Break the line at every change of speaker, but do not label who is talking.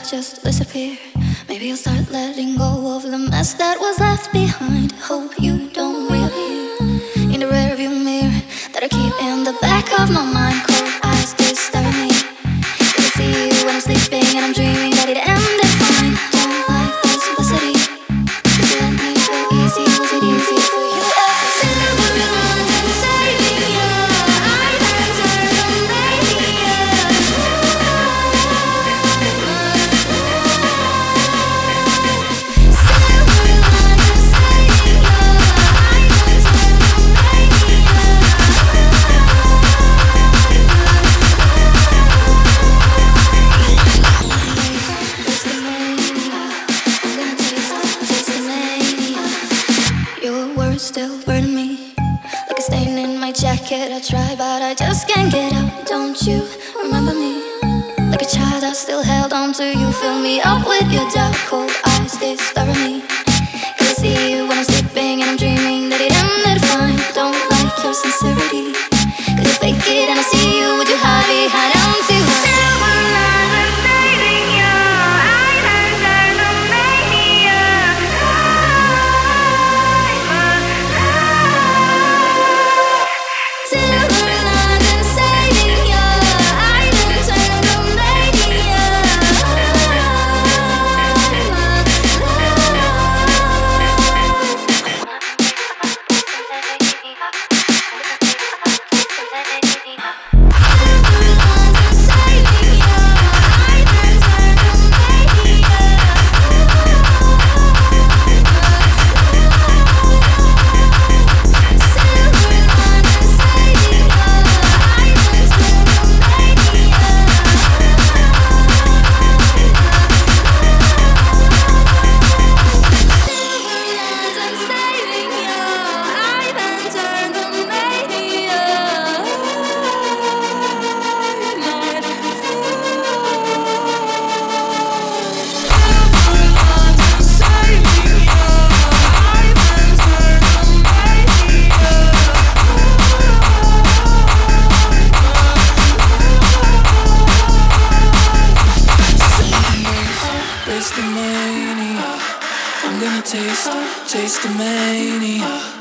just disappear. Maybe I'll start letting go of the mess that was left behind. Hope you don't reappear in the rearview mirror that I keep in the back of my mind. Cold eyes disturb me. Can I see you when I'm sleeping and I'm dreaming that it ended fine? Don't like the simplicity. Just let me feel easy. Was it easy for you? Still burn me like a stain in my jacket. I try but I just can't get out. Don't you remember me? Like a child I still held on to you. Fill me up with your doubt. Cold eyes disturb me. Can I see you when I'm sleeping and I'm dreaming that it ended fine? Don't like your sincerity, cause you fake it and I see you with your hide behind empty words.
I'm gonna taste the mania.